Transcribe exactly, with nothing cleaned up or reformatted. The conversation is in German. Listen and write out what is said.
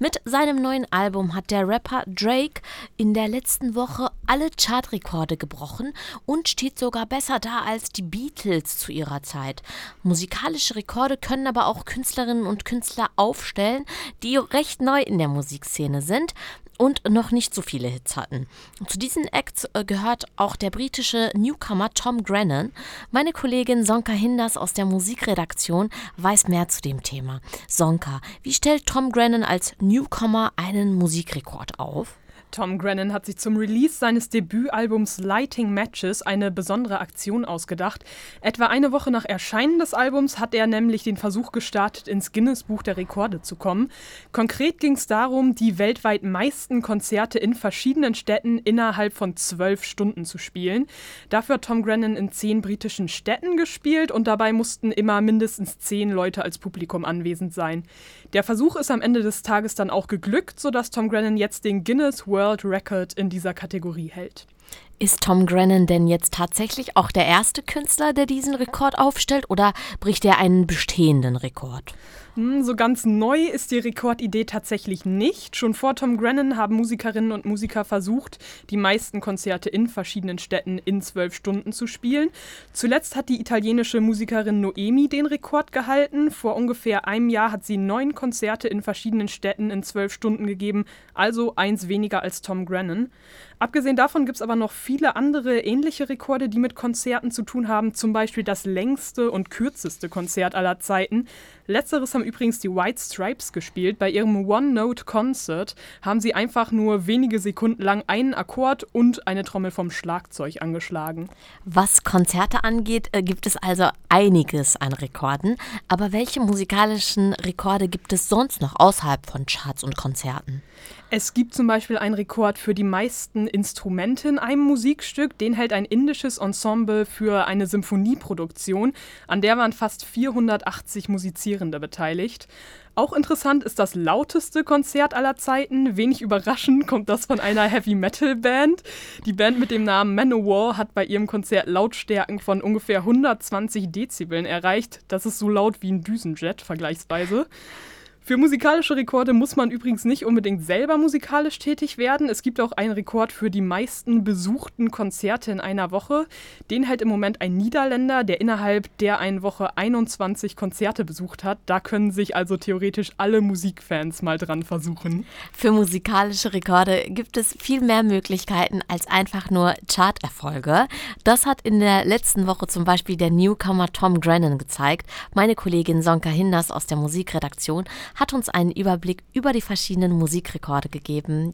Mit seinem neuen Album hat der Rapper Drake in der letzten Woche alle Chartrekorde gebrochen und steht sogar besser da als die Beatles zu ihrer Zeit. Musikalische Rekorde können aber auch Künstlerinnen und Künstler aufstellen, die recht neu in der Musikszene sind und noch nicht so viele Hits hatten. Zu diesen Acts äh, gehört auch der britische Newcomer Tom Grennan. Meine Kollegin Sonka Hinders aus der Musikredaktion weiß mehr zu dem Thema. Sonka, wie stellt Tom Grennan als Newcomer einen Musikrekord auf? Tom Grennan hat sich zum Release seines Debütalbums Lighting Matches eine besondere Aktion ausgedacht. Etwa eine Woche nach Erscheinen des Albums hat er nämlich den Versuch gestartet, ins Guinness-Buch der Rekorde zu kommen. Konkret ging es darum, die weltweit meisten Konzerte in verschiedenen Städten innerhalb von zwölf Stunden zu spielen. Dafür hat Tom Grennan in zehn britischen Städten gespielt und dabei mussten immer mindestens zehn Leute als Publikum anwesend sein. Der Versuch ist am Ende des Tages dann auch geglückt, sodass Tom Grennan jetzt den Guinness World Record in dieser Kategorie hält. Ist Tom Grennan denn jetzt tatsächlich auch der erste Künstler, der diesen Rekord aufstellt, oder bricht er einen bestehenden Rekord? So ganz neu ist die Rekordidee tatsächlich nicht. Schon vor Tom Grennan haben Musikerinnen und Musiker versucht, die meisten Konzerte in verschiedenen Städten in zwölf Stunden zu spielen. Zuletzt hat die italienische Musikerin Noemi den Rekord gehalten. Vor ungefähr einem Jahr hat sie neun Konzerte in verschiedenen Städten in zwölf Stunden gegeben, also eins weniger als Tom Grennan. Abgesehen davon gibt es aber noch viele andere ähnliche Rekorde, die mit Konzerten zu tun haben, zum Beispiel das längste und kürzeste Konzert aller Zeiten. Letzteres haben übrigens die White Stripes gespielt. Bei ihrem One-Note-Concert haben sie einfach nur wenige Sekunden lang einen Akkord und eine Trommel vom Schlagzeug angeschlagen. Was Konzerte angeht, gibt es also einiges an Rekorden. Aber welche musikalischen Rekorde gibt es sonst noch außerhalb von Charts und Konzerten? Es gibt zum Beispiel einen Rekord für die meisten Instrumente in einem Musikstück. Den hält ein indisches Ensemble für eine Symphonieproduktion. An der waren fast vierhundertachtzig Musizierende beteiligt. Auch interessant ist das lauteste Konzert aller Zeiten. Wenig überraschend kommt das von einer Heavy-Metal-Band. Die Band mit dem Namen Manowar hat bei ihrem Konzert Lautstärken von ungefähr hundertzwanzig Dezibeln erreicht. Das ist so laut wie ein Düsenjet vergleichsweise. Für musikalische Rekorde muss man übrigens nicht unbedingt selber musikalisch tätig werden. Es gibt auch einen Rekord für die meisten besuchten Konzerte in einer Woche. Den hält im Moment ein Niederländer, der innerhalb der einen Woche einundzwanzig Konzerte besucht hat. Da können sich also theoretisch alle Musikfans mal dran versuchen. Für musikalische Rekorde gibt es viel mehr Möglichkeiten als einfach nur Charterfolge. Das hat in der letzten Woche zum Beispiel der Newcomer Tom Grennan gezeigt. Meine Kollegin Sonka Hinders aus der Musikredaktion hat uns einen Überblick über die verschiedenen Musikrekorde gegeben.